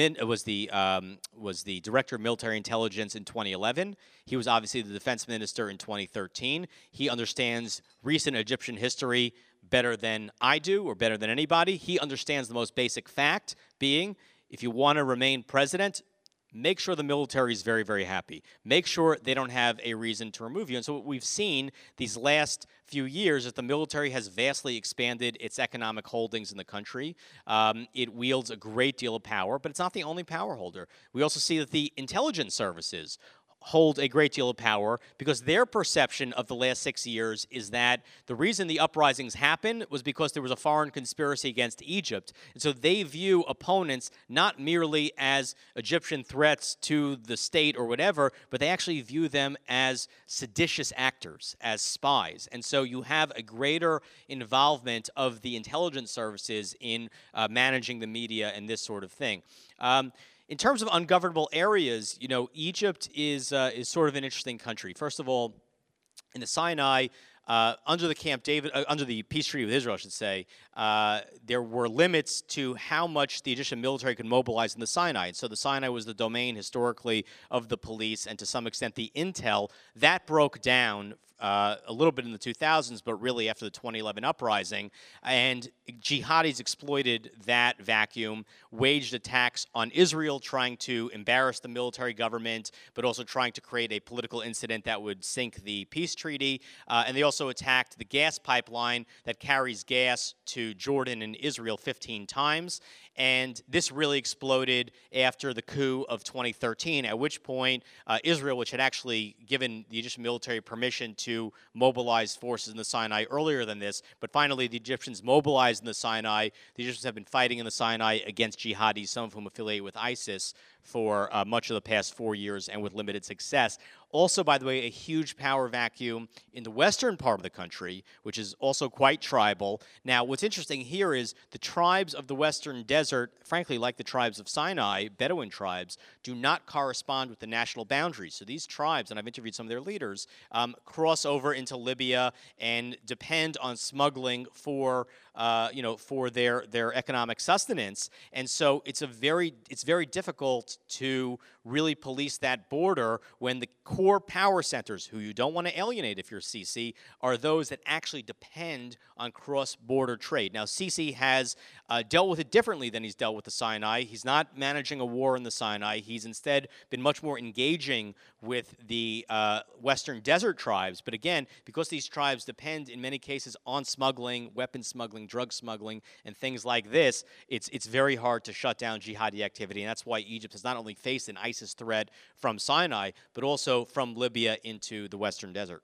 director of military intelligence in 2011. He was obviously the defense minister in 2013. He understands recent Egyptian history better than I do, or better than anybody. He understands the most basic fact being, if you want to remain president, make sure the military is very, very happy. Make sure they don't have a reason to remove you. And so what we've seen these last few years is the military has vastly expanded its economic holdings in the country. It wields a great deal of power, but it's not the only power holder. We also see that the intelligence services hold a great deal of power because their perception of the last 6 years is that the reason the uprisings happened was because there was a foreign conspiracy against Egypt. And so they view opponents not merely as Egyptian threats to the state or whatever, but they actually view them as seditious actors, as spies. And so you have a greater involvement of the intelligence services in managing the media and this sort of thing. In terms of ungovernable areas, Egypt is sort of an interesting country. First of all, in the Sinai, under the Camp David, under the peace treaty with Israel, I should say, there were limits to how much the Egyptian military could mobilize in the Sinai. And so the Sinai was the domain historically of the police and to some extent the intel. That broke down a little bit in the 2000s, but really after the 2011 uprising. And jihadis exploited that vacuum, waged attacks on Israel, trying to embarrass the military government, but also trying to create a political incident that would sink the peace treaty. And they also attacked the gas pipeline that carries gas to Jordan and Israel 15 times. And this really exploded after the coup of 2013, at which point Israel, which had actually given the Egyptian military permission to mobilize forces in the Sinai earlier than this, but finally the Egyptians mobilized in the Sinai. The Egyptians have been fighting in the Sinai against jihadis, some of whom affiliate with ISIS, for much of the past 4 years and with limited success. Also, by the way, a huge power vacuum in the western part of the country, which is also quite tribal. Now, what's interesting here is the tribes of the western desert, frankly, like the tribes of Sinai, Bedouin tribes, do not correspond with the national boundaries. So these tribes, and I've interviewed some of their leaders, cross over into Libya and depend on smuggling for for their economic sustenance. And so it's very difficult to really police that border when the core power centers, who you don't want to alienate if you're Sisi, are those that actually depend on cross-border trade. Now, Sisi has dealt with it differently than he's dealt with the Sinai. He's not managing a war in the Sinai. He's instead been much more engaging with the Western Desert tribes. But again, because these tribes depend in many cases on smuggling, weapons smuggling, drug smuggling, and things like this, it's very hard to shut down jihadi activity. And that's why Egypt has not only faced an ISIS threat from Sinai, but also from Libya into the Western Desert.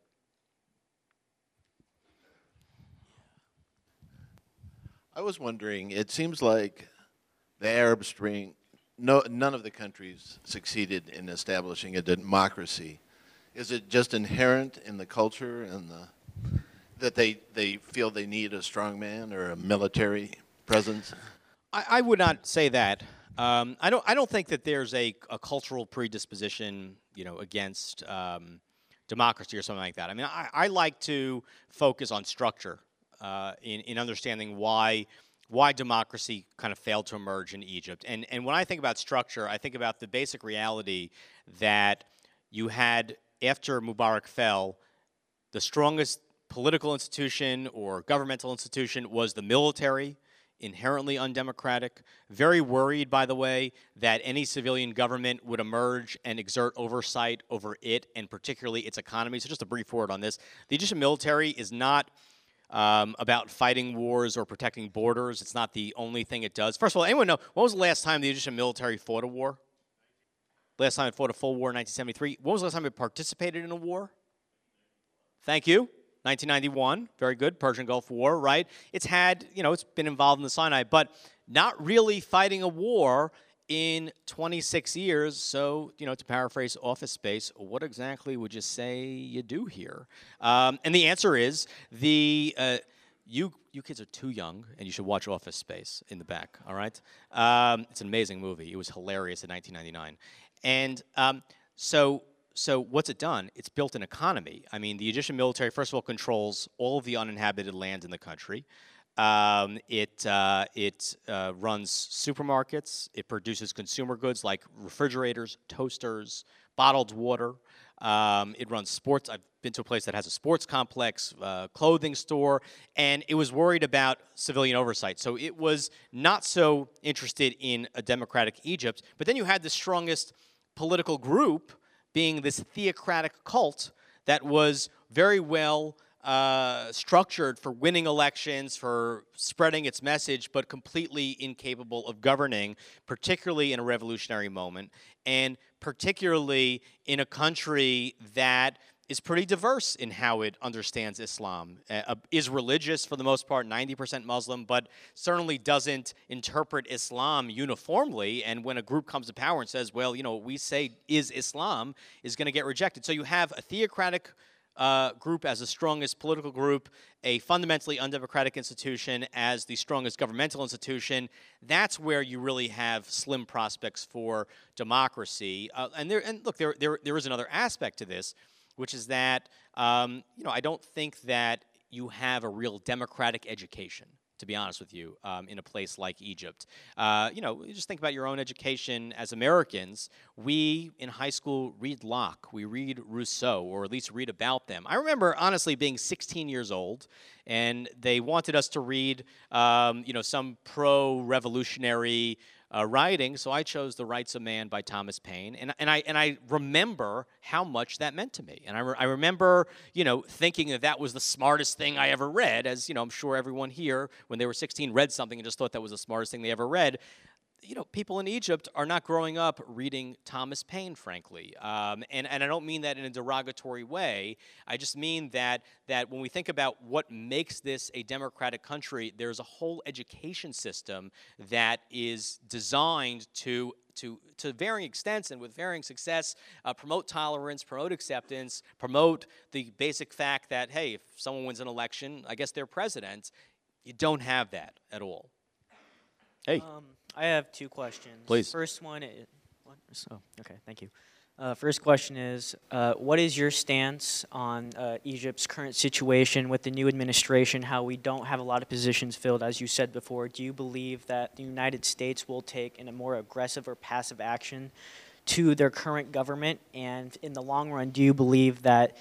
I was wondering, it seems like the Arab Spring, none of the countries succeeded in establishing a democracy. Is it just inherent in the culture and that they feel they need a strong man or a military presence? I would not say that. I don't think that there's a cultural predisposition, against democracy or something like that. I mean, I like to focus on structure in understanding why democracy kind of failed to emerge in Egypt. And when I think about structure, I think about the basic reality that you had, after Mubarak fell, the strongest political institution or governmental institution was the military, inherently undemocratic, very worried, by the way, that any civilian government would emerge and exert oversight over it, and particularly its economy. So just a brief word on this. The Egyptian military is not about fighting wars or protecting borders. It's not the only thing it does. First of all, anyone know, when was the last time the Egyptian military fought a war? Last time it fought a full war in 1973. When was the last time it participated in a war? Thank you. 1991, very good, Persian Gulf War, right? It's had, it's been involved in the Sinai, but not really fighting a war in 26 years. So, to paraphrase Office Space, what exactly would you say you do here? And the answer is you kids are too young, and you should watch Office Space in the back, all right? It's an amazing movie. It was hilarious in 1999. And so what's it done? It's built an economy. I mean, the Egyptian military, first of all, controls all of the uninhabited land in the country. It runs supermarkets. It produces consumer goods like refrigerators, toasters, bottled water. It runs sports. I've been to a place that has a sports complex, clothing store, and it was worried about civilian oversight. So it was not so interested in a democratic Egypt. But then you had the strongest political group being this theocratic cult that was very well structured for winning elections, for spreading its message, but completely incapable of governing, particularly in a revolutionary moment, and particularly in a country that is pretty diverse in how it understands Islam, is religious for the most part, 90% Muslim, but certainly doesn't interpret Islam uniformly. And when a group comes to power and says, well, what we say is Islam, is going to get rejected. So you have a theocratic group as the strongest political group, a fundamentally undemocratic institution as the strongest governmental institution. That's where you really have slim prospects for democracy. And look, there is another aspect to this, which is that, I don't think that you have a real democratic education, to be honest with you, in a place like Egypt. You just think about your own education as Americans. We, in high school, read Locke. We read Rousseau, or at least read about them. I remember, honestly, being 16 years old, and they wanted us to read, some pro-revolutionary writing, so I chose The Rights of Man by Thomas Paine, and I remember how much that meant to me, and I remember thinking that was the smartest thing I ever read, as I'm sure everyone here when they were 16 read something and just thought that was the smartest thing they ever read. you know, people in Egypt are not growing up reading Thomas Paine, frankly. And I don't mean that in a derogatory way. I just mean that when we think about what makes this a democratic country, there's a whole education system that is designed to varying extents and with varying success, promote tolerance, promote acceptance, promote the basic fact that, hey, if someone wins an election, I guess they're president. You don't have that at all. Hey. I have two questions. Please. First one is, okay, thank you. First question is, what is your stance on Egypt's current situation with the new administration, how we don't have a lot of positions filled, as you said before? Do you believe that the United States will take a more aggressive or passive action to their current government? And in the long run, do you believe that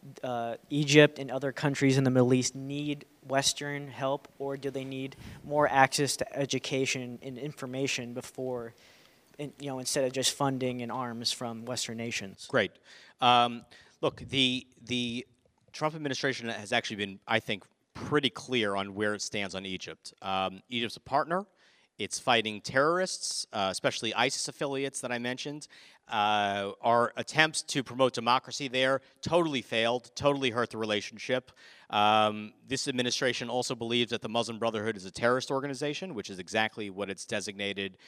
Egypt and other countries in the Middle East need Western help, or do they need more access to education and information before, instead of just funding and arms from Western nations? Great. Look, the Trump administration has actually been, I think, pretty clear on where it stands on Egypt. Egypt's a partner. It's fighting terrorists, especially ISIS affiliates that I mentioned. Our attempts to promote democracy there totally failed, totally hurt the relationship. This administration also believes that the Muslim Brotherhood is a terrorist organization, which is exactly what it's designated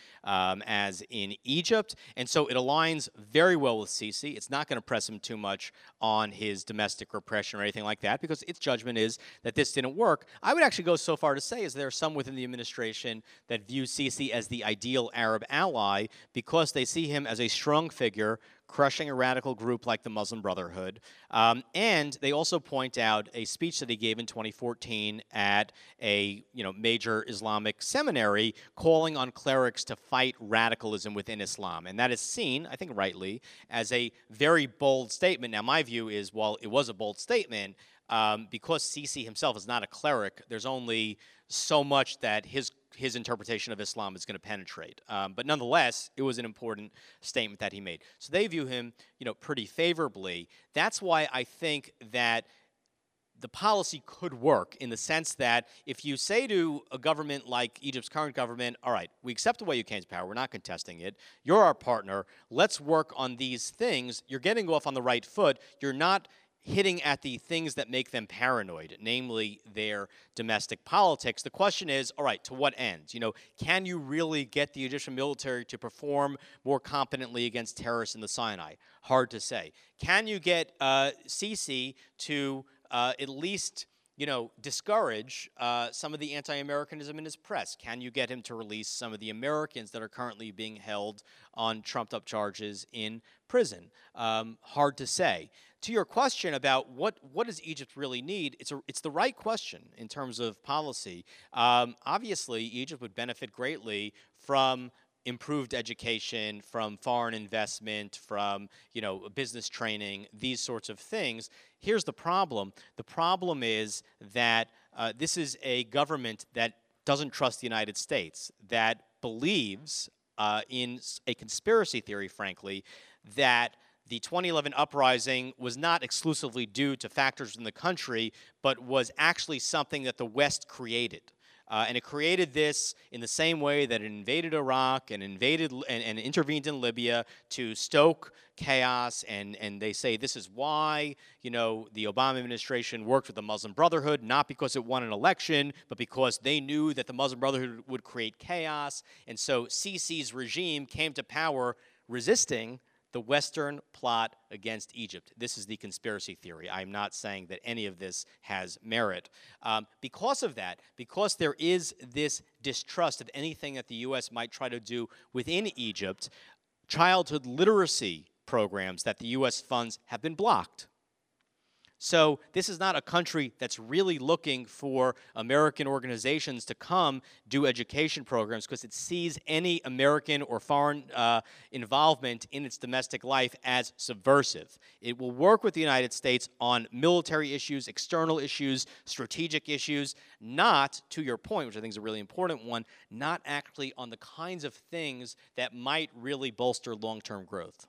as in Egypt. And so it aligns very well with Sisi. It's not going to press him too much on his domestic repression or anything like that, because its judgment is that this didn't work. I would actually go so far to say is there are some within the administration that view Sisi as the ideal Arab ally because they see him as a strong figure crushing a radical group like the Muslim Brotherhood. And they also point out a speech that he gave in 2014 at a major Islamic seminary calling on clerics to fight radicalism within Islam. And that is seen, I think rightly, as a very bold statement. Now, my view is, while it was a bold statement, because Sisi himself is not a cleric, there's only so much that his interpretation of Islam is going to penetrate. But nonetheless, it was an important statement that he made. So they view him, pretty favorably. That's why I think that the policy could work in the sense that if you say to a government like Egypt's current government, all right, we accept the way you came to power, we're not contesting it, you're our partner, let's work on these things, you're getting off on the right foot, you're not hitting at the things that make them paranoid, namely their domestic politics. The question is, all right, to what end? Can you really get the Egyptian military to perform more competently against terrorists in the Sinai? Hard to say. Can you get Sisi to at least discourage some of the anti-Americanism in his press? Can you get him to release some of the Americans that are currently being held on trumped-up charges in prison? Hard to say. To your question about what does Egypt really need, it's the right question in terms of policy. Obviously, Egypt would benefit greatly from improved education, from foreign investment, from business training, these sorts of things. Here's the problem. The problem is that this is a government that doesn't trust the United States, that believes in a conspiracy theory, frankly, that the 2011 uprising was not exclusively due to factors in the country, but was actually something that the West created. And it created this in the same way that it invaded Iraq and intervened in Libya to stoke chaos. And they say this is why, the Obama administration worked with the Muslim Brotherhood, not because it won an election, but because they knew that the Muslim Brotherhood would create chaos. And so Sisi's regime came to power resisting the Western plot against Egypt. This is the conspiracy theory. I'm not saying that any of this has merit. Because of that, because there is this distrust of anything that the U.S. might try to do within Egypt, childhood literacy programs that the U.S. funds have been blocked. So this is not a country that's really looking for American organizations to come do education programs because it sees any American or foreign involvement in its domestic life as subversive. It will work with the United States on military issues, external issues, strategic issues, not, to your point, which I think is a really important one, not actually on the kinds of things that might really bolster long-term growth.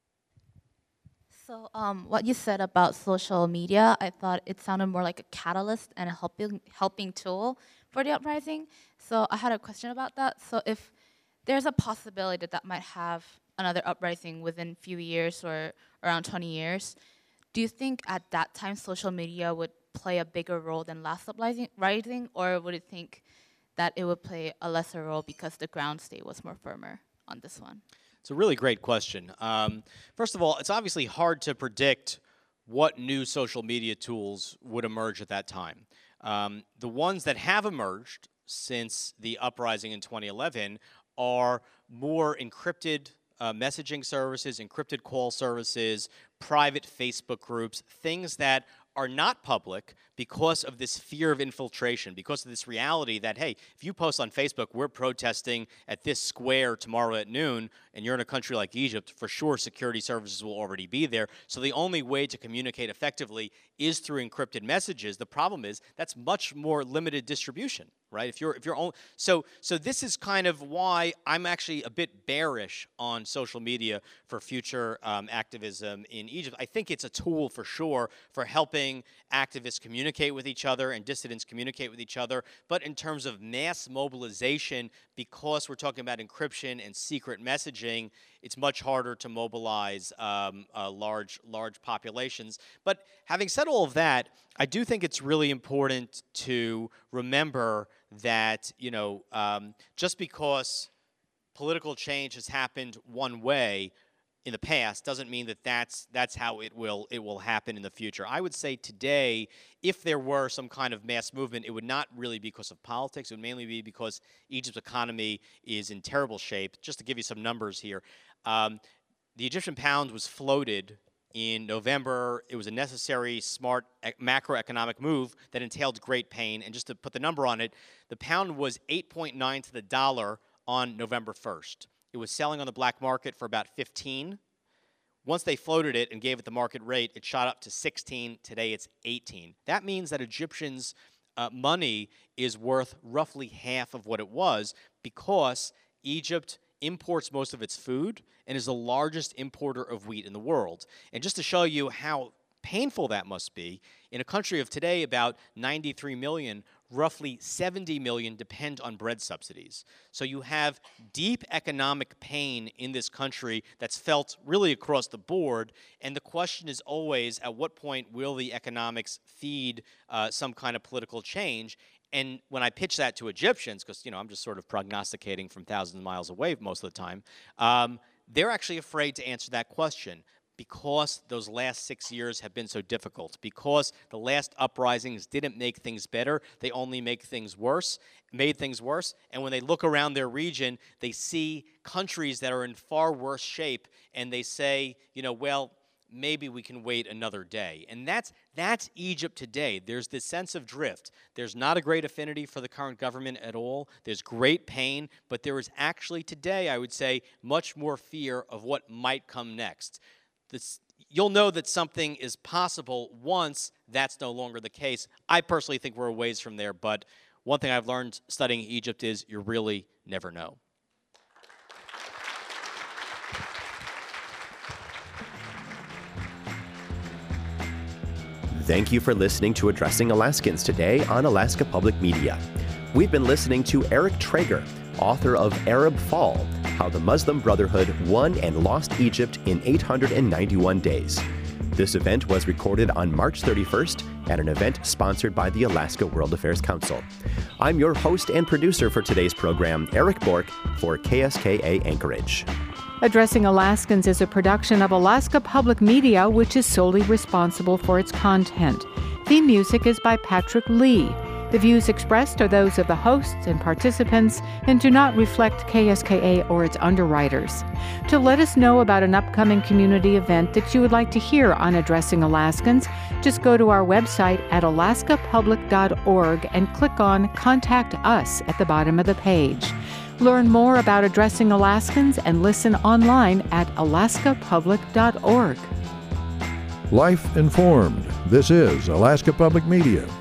So what you said about social media, I thought it sounded more like a catalyst and a helping tool for the uprising. So I had a question about that. So if there's a possibility that might have another uprising within a few years or around 20 years. Do you think at that time social media would play a bigger role than last uprising, or would you think that it would play a lesser role because the ground state was more firmer on this one? It's a really great question. First of all, it's obviously hard to predict what new social media tools would emerge at that time. The ones that have emerged since the uprising in 2011 are more encrypted messaging services, encrypted call services, private Facebook groups, things that are not public because of this fear of infiltration, because of this reality that, hey, if you post on Facebook, we're protesting at this square tomorrow at noon, and you're in a country like Egypt, for sure security services will already be there. So the only way to communicate effectively is through encrypted messages. The problem is that's much more limited distribution, right? If you're so this is kind of why I'm actually a bit bearish on social media for future activism in Egypt. I think it's a tool for sure for helping activists communicate with each other and dissidents communicate with each other. But in terms of mass mobilization, because we're talking about encryption and secret messaging, it's much harder to mobilize large populations. But having said all of that, I do think it's really important to remember that, just because political change has happened one way in the past doesn't mean that that's how it will happen in the future. I would say today, if there were some kind of mass movement, it would not really be because of politics. It would mainly be because Egypt's economy is in terrible shape. Just to give you some numbers here, the Egyptian pound was floated in November. It was a necessary, smart macroeconomic move that entailed great pain. And just to put the number on it, the pound was 8.9 to the dollar on November 1st. It was selling on the black market for about 15. Once they floated it and gave it the market rate, it shot up to 16. Today it's 18. That means that Egyptians' money is worth roughly half of what it was because Egypt imports most of its food and is the largest importer of wheat in the world. And just to show you how painful that must be, in a country of today about 93 million, roughly 70 million depend on bread subsidies. So you have deep economic pain in this country that's felt really across the board, and the question is always, at what point will the economics feed some kind of political change? And when I pitch that to Egyptians, because I'm just sort of prognosticating from thousands of miles away most of the time, they're actually afraid to answer that question, because those last 6 years have been so difficult, because the last uprisings didn't make things better, they only made things worse, and when they look around their region, they see countries that are in far worse shape, and they say, well, maybe we can wait another day. And that's Egypt today. There's this sense of drift. There's not a great affinity for the current government at all. There's great pain, but there is actually today, I would say, much more fear of what might come next. You'll know that something is possible once that's no longer the case. I personally think we're a ways from there, but one thing I've learned studying Egypt is you really never know. Thank you for listening to Addressing Alaskans today on Alaska Public Media. We've been listening to Eric Traeger, author of Arab Fall, How the Muslim Brotherhood Won and Lost Egypt in 891 Days. This event was recorded on March 31st at an event sponsored by the Alaska World Affairs Council. I'm your host and producer for today's program, Eric Bork, for KSKA Anchorage. Addressing Alaskans is a production of Alaska Public Media, which is solely responsible for its content. Theme music is by Patrick Lee. The views expressed are those of the hosts and participants and do not reflect KSKA or its underwriters. To let us know about an upcoming community event that you would like to hear on Addressing Alaskans, just go to our website at alaskapublic.org and click on Contact Us at the bottom of the page. Learn more about Addressing Alaskans and listen online at alaskapublic.org. Life informed. This is Alaska Public Media.